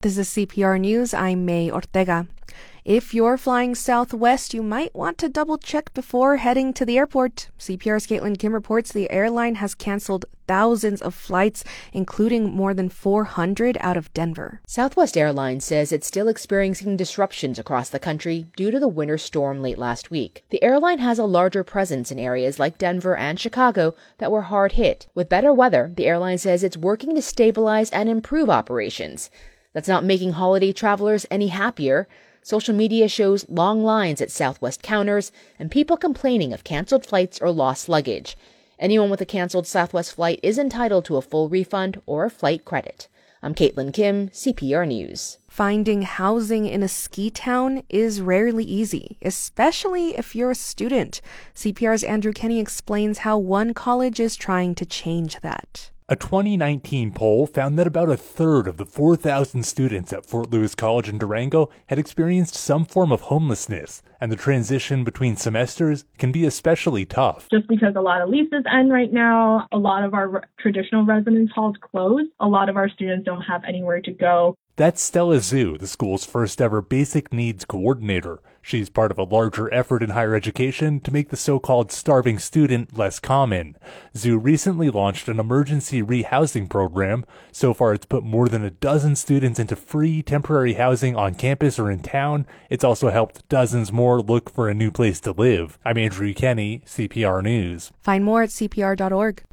This is CPR News. I'm May Ortega. If you're flying Southwest, you might want to double-check before heading to the airport. CPR's Caitlin Kim reports the airline has canceled thousands of flights, including more than 400 out of Denver. Southwest Airlines says it's still experiencing disruptions across the country due to the winter storm late last week. The airline has a larger presence in areas like Denver and Chicago that were hard hit. With better weather, the airline says it's working to stabilize and improve operations. That's not making holiday travelers any happier. Social media shows long lines at Southwest counters and people complaining of canceled flights or lost luggage. Anyone with a canceled Southwest flight is entitled to a full refund or a flight credit. I'm Caitlin Kim, CPR News. Finding housing in a ski town is rarely easy, especially if you're a student. CPR's Andrew Kenny explains how one college is trying to change that. A 2019 poll found that about a third of the 4,000 students at Fort Lewis College in Durango had experienced some form of homelessness, and the transition between semesters can be especially tough. Just because a lot of leases end right now, a lot of our traditional residence halls close, a lot of our students don't have anywhere to go. That's Stella Zhu, the school's first ever basic needs coordinator. She's part of a larger effort in higher education to make the so-called starving student less common. Zhu recently launched an emergency rehousing program. So far, it's put more than a dozen students into free temporary housing on campus or in town. It's also helped dozens more look for a new place to live. I'm Andrew Kenny, CPR News. Find more at cpr.org.